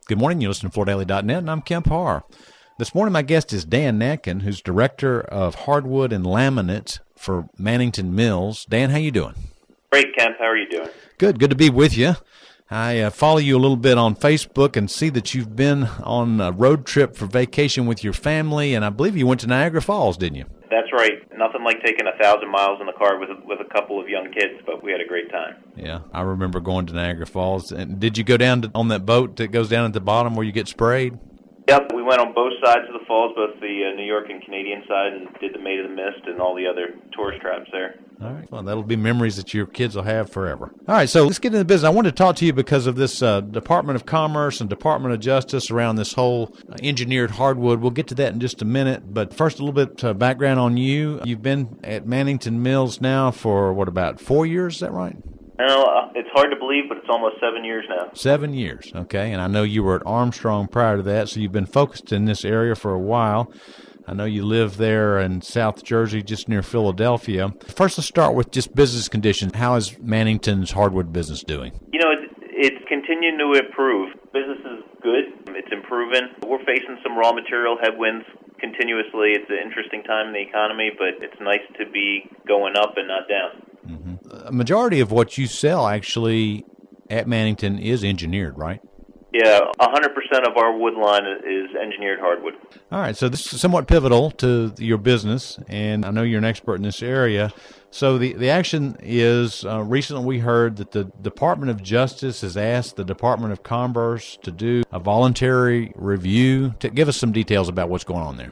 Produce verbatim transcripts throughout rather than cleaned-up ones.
Good morning. You listen to Florida Daily dot net, and I'm Kemp Harr. This morning, my guest is Dan Natkin, who's Director of Hardwood and Laminate for Mannington Mills. Dan, how you doing? Great, Kemp. How are you doing? Good. Good to be with you. I uh, follow you a little bit on Facebook and see that you've been on a road trip for vacation with your family, and I believe you went to Niagara Falls, didn't you? That's right. Nothing like taking a thousand miles in the car with with a couple of young kids, but we had a great time. Yeah, I remember going to Niagara Falls. And did you go down to, on that boat that goes down at the bottom where you get sprayed? Yep, we went on both sides of the falls, both the uh, New York and Canadian side, and did the Maid of the Mist and all the other tourist traps there. All right. Well, that'll be memories that your kids will have forever. All right, so let's get into the business. I wanted to talk to you because of this uh, Department of Commerce and Department of Justice around this whole uh, engineered hardwood. We'll get to that in just a minute. But first, a little bit uh, background on you. You've been at Mannington Mills now for, what, about four years? Is that right? No, it's hard to believe, but it's almost seven years now. Seven years, okay. And I know you were at Armstrong prior to that, so you've been focused in this area for a while. I know you live there in South Jersey, just near Philadelphia. First, let's start with just business conditions. How is Mannington's hardwood business doing? You know, it's, it's continuing to improve. Business is good. It's improving. We're facing some raw material headwinds continuously. It's an interesting time in the economy, but it's nice to be going up and not down. Mm-hmm. A majority of what you sell actually at Mannington is engineered, right? Yeah, one hundred percent of our wood line is engineered hardwood. All right, so this is somewhat pivotal to your business, and I know you're an expert in this area. So the, the action is, uh, recently we heard that the Department of Justice has asked the Department of Commerce to do a voluntary review. To give us some details about what's going on there.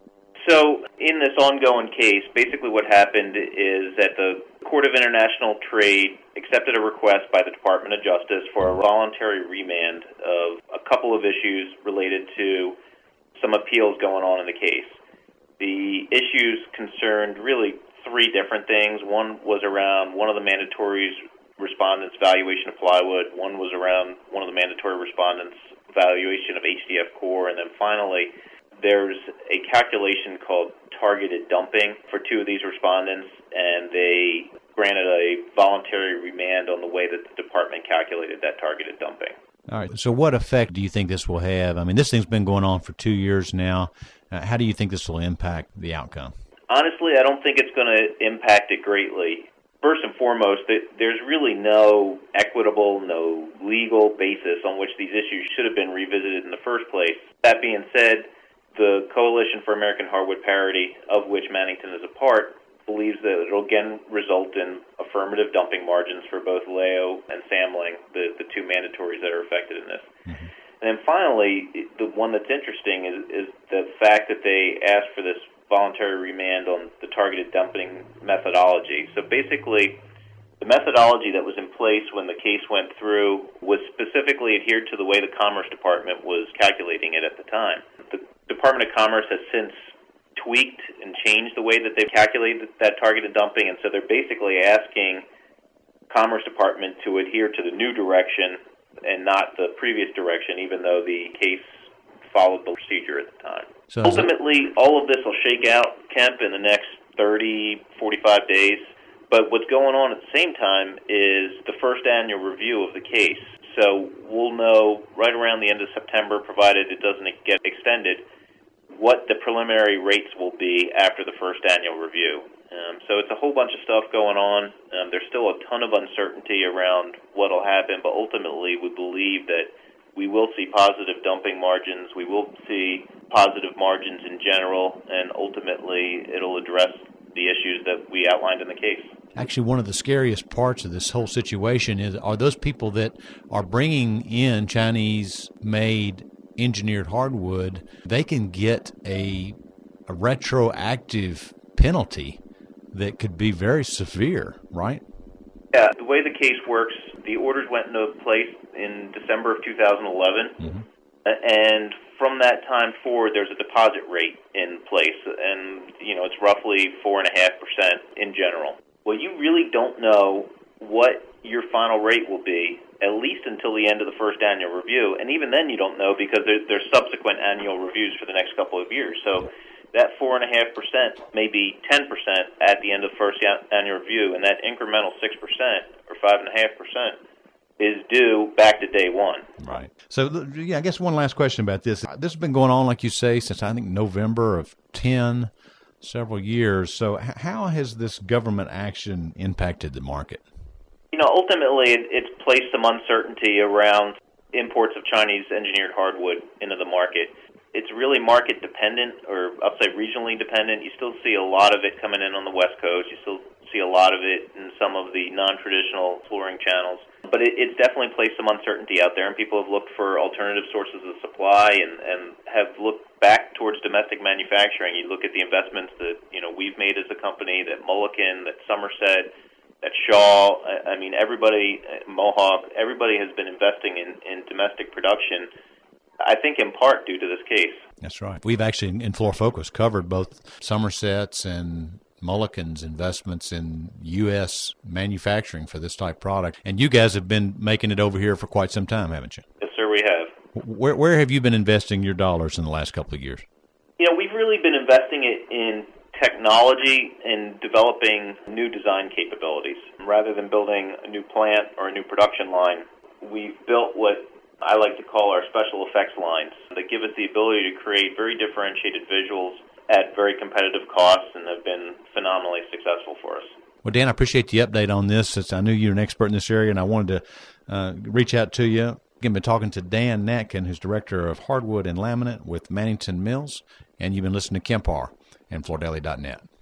So in this ongoing case, basically what happened is that the Court of International Trade accepted a request by the Department of Justice for a voluntary remand of a couple of issues related to some appeals going on in the case. The issues concerned really three different things. One was around one of the mandatory respondents' valuation of plywood. One was around one of the mandatory respondents' valuation of H D F core. And then finally, there's a calculation called targeted dumping for two of these respondents, and they granted a voluntary remand on the way that the department calculated that targeted dumping. All right. So what effect do you think this will have? I mean, this thing's been going on for two years now. Uh, how do you think this will impact the outcome? Honestly, I don't think it's going to impact it greatly. First and foremost, there's really no equitable, no legal basis on which these issues should have been revisited in the first place. That being said, the Coalition for American Hardwood Parity, of which Mannington is a part, believes that it will again result in affirmative dumping margins for both Leo and Samling, the, the two mandatories that are affected in this. Mm-hmm. And then finally, the one that's interesting is, is the fact that they asked for this voluntary remand on the targeted dumping methodology. So basically, the methodology that was in place when the case went through was specifically adhered to the way the Commerce Department was calculating it at the time. The Department of Commerce has since tweaked and changed the way that they've calculated that targeted dumping, and so they're basically asking Commerce Department to adhere to the new direction and not the previous direction, even though the case followed the procedure at the time. So ultimately, all of this will shake out, Kemp, in the next thirty, forty-five days. But what's going on at the same time is the first annual review of the case. So we'll know right around the end of September, provided it doesn't get extended, what the preliminary rates will be after the first annual review. Um, so it's a whole bunch of stuff going on. Um, there's still a ton of uncertainty around what will happen, but ultimately we believe that we will see positive dumping margins, we will see positive margins in general, and ultimately it'll address the issues that we outlined in the case. Actually, one of the scariest parts of this whole situation is are those people that are bringing in Chinese-made engineered hardwood. They can get a, a retroactive penalty that could be very severe, right? Yeah, the way the case works, the orders went into place in December of two thousand eleven, mm-hmm. and from that time forward, there's a deposit rate in place, and you know it's roughly four and a half percent in general. Well, you really don't know what your final rate will be, at least until the end of the first annual review, and even then you don't know because there, there's subsequent annual reviews for the next couple of years. So that four and a half percent may be ten percent at the end of the first annual review, and that incremental six percent or five and a half percent is due back to day one. Right. So, yeah, I guess one last question about this. This has been going on, like you say, since I think November of ten, several years. So how has this government action impacted the market? You know, ultimately, it, it's placed some uncertainty around imports of Chinese engineered hardwood into the market. It's really market dependent, or I'll say regionally dependent. You still see a lot of it coming in on the West Coast. You still see a lot of it in some of the non-traditional flooring channels. But it, it's definitely placed some uncertainty out there, and people have looked for alternative sources of supply and, and have looked back towards domestic manufacturing. You look at the investments that, you know, we've made as a company, that Mulliken, that Somerset, that Shaw, I, I mean, everybody, Mohawk, everybody has been investing in, in domestic production, I think in part due to this case. That's right. We've actually, in Floor Focus, covered both Somerset's and Mulliken's investments in U S manufacturing for this type of product. And you guys have been making it over here for quite some time, haven't you? Yes, sir, we have. Where, where have you been investing your dollars in the last couple of years? You know, we've really been investing it in technology and developing new design capabilities. Rather than building a new plant or a new production line, we've built what I like to call our special effects lines that give us the ability to create very differentiated visuals at very competitive costs, and have been phenomenally successful for us. Well, Dan, I appreciate the update on this, since I knew you were an expert in this area, and I wanted to uh, reach out to you. I've been talking to Dan Natkin, who's Director of Hardwood and Laminate with Mannington Mills, and you've been listening to Kempar and Floor Daily dot net.